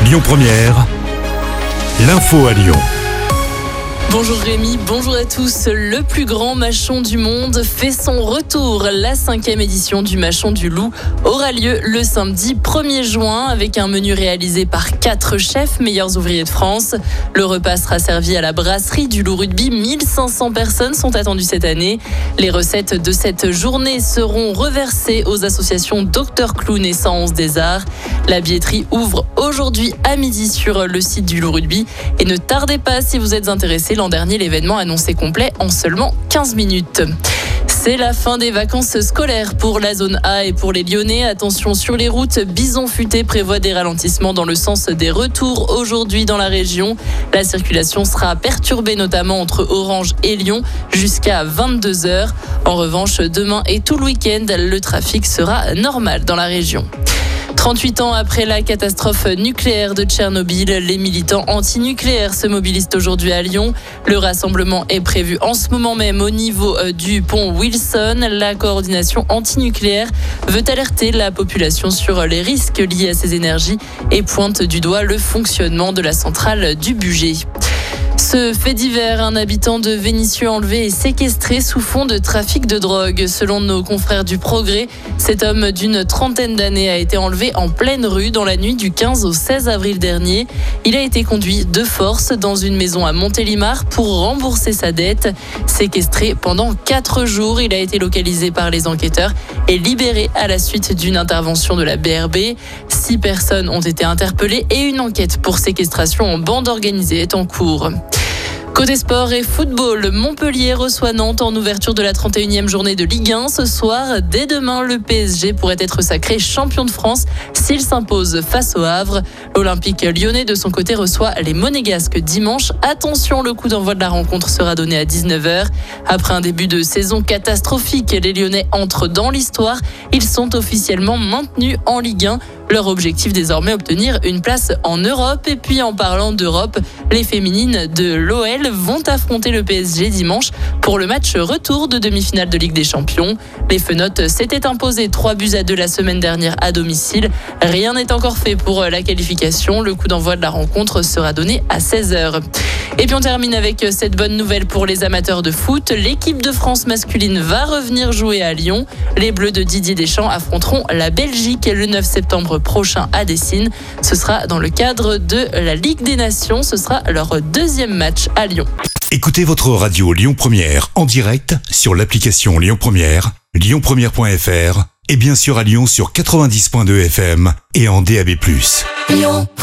Lyon Première, l'info à Lyon. Bonjour Rémi, bonjour à tous. Le plus grand mâchon du monde fait son retour. La 5e édition du Mâchon du Loup aura lieu le samedi 1er juin avec un menu réalisé par 4 chefs meilleurs ouvriers de France. Le repas sera servi à la brasserie du Loup Rugby. 1500 personnes sont attendues cette année. Les recettes de cette journée seront reversées aux associations Dr Clown et 111 des Arts. La billetterie ouvre aujourd'hui à midi sur le site du Loup Rugby. Et ne tardez pas si vous êtes intéressé. L'an dernier, l'événement annoncé complet en seulement 15 minutes. C'est la fin des vacances scolaires pour la zone A et pour les Lyonnais. Attention sur les routes, Bison Futé prévoit des ralentissements dans le sens des retours aujourd'hui dans la région. La circulation sera perturbée notamment entre Orange et Lyon jusqu'à 22h. En revanche, demain et tout le week-end, le trafic sera normal dans la région. 38 ans après la catastrophe nucléaire de Tchernobyl, les militants antinucléaires se mobilisent aujourd'hui à Lyon. Le rassemblement est prévu en ce moment même au niveau du pont Wilson. La coordination antinucléaire veut alerter la population sur les risques liés à ces énergies et pointe du doigt le fonctionnement de la centrale du Bugey. Ce fait divers, un habitant de Vénissieux enlevé et séquestré sous fond de trafic de drogue. Selon nos confrères du Progrès, cet homme d'une trentaine d'années a été enlevé en pleine rue dans la nuit du 15 au 16 avril dernier. Il a été conduit de force dans une maison à Montélimar pour rembourser sa dette. Séquestré pendant 4 jours, il a été localisé par les enquêteurs et libéré à la suite d'une intervention de la BRB. 6 personnes ont été interpellées et une enquête pour séquestration en bande organisée est en cours. Côté sport et football, Montpellier reçoit Nantes en ouverture de la 31e journée de Ligue 1. Ce soir, dès demain, le PSG pourrait être sacré champion de France s'il s'impose face au Havre. L'Olympique lyonnais, de son côté, reçoit les Monégasques dimanche. Attention, le coup d'envoi de la rencontre sera donné à 19h. Après un début de saison catastrophique, les Lyonnais entrent dans l'histoire. Ils sont officiellement maintenus en Ligue 1. Leur objectif désormais, obtenir une place en Europe. Et puis en parlant d'Europe, les féminines de l'OL vont affronter le PSG dimanche pour le match retour de demi-finale de Ligue des Champions. Les Fenotes s'étaient imposées 3-2 la semaine dernière à domicile. Rien n'est encore fait pour la qualification. Le coup d'envoi de la rencontre sera donné à 16h. Et puis on termine avec cette bonne nouvelle pour les amateurs de foot. L'équipe de France masculine va revenir jouer à Lyon. Les Bleus de Didier Deschamps affronteront la Belgique le 9 septembre prochain à Dessine. Ce sera dans le cadre de la Ligue des Nations. Ce sera leur deuxième match à Lyon. Écoutez votre radio Lyon Première en direct sur l'application Lyon Première, lyonpremière.fr et bien sûr à Lyon sur 90.2 FM et en DAB+. Lyon.